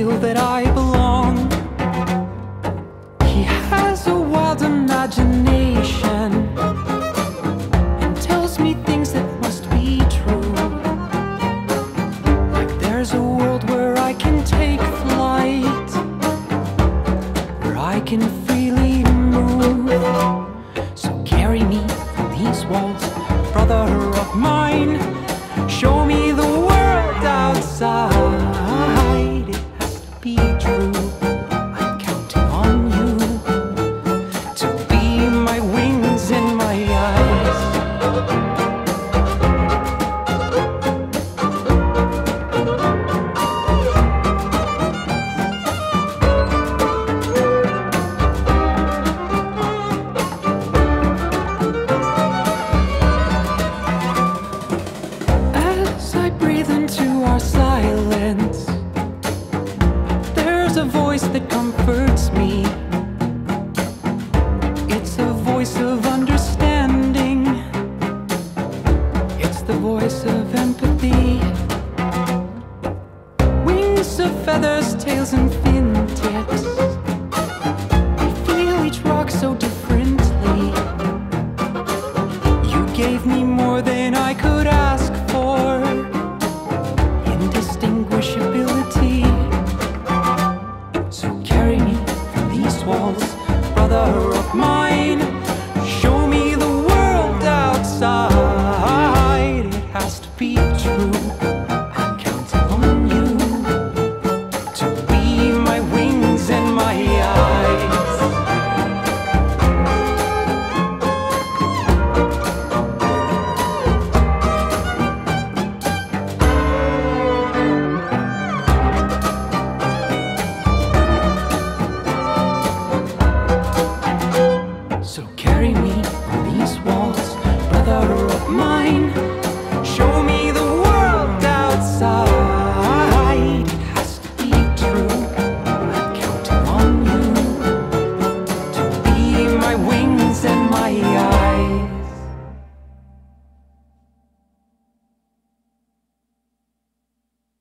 feel that I belong. He has a wild imagination and tells me things that must be true. Like there's a world where I can take flight, where I can freely move. So carry me from these walls, brother of mine. Show me the world outside. It has to be true. I'm counting on you to be my wings and my eyes. As I breathe into our silence, there's a voice that comforts me. It's a voice of understanding. It's the voice of empathy. Wings of feathers, tails and fintips. We feel each rock so differently. You gave me more than I could ask for. Indistinguishability. So carry me from these walls, brother of mine. Show me the world outside. It has to be true.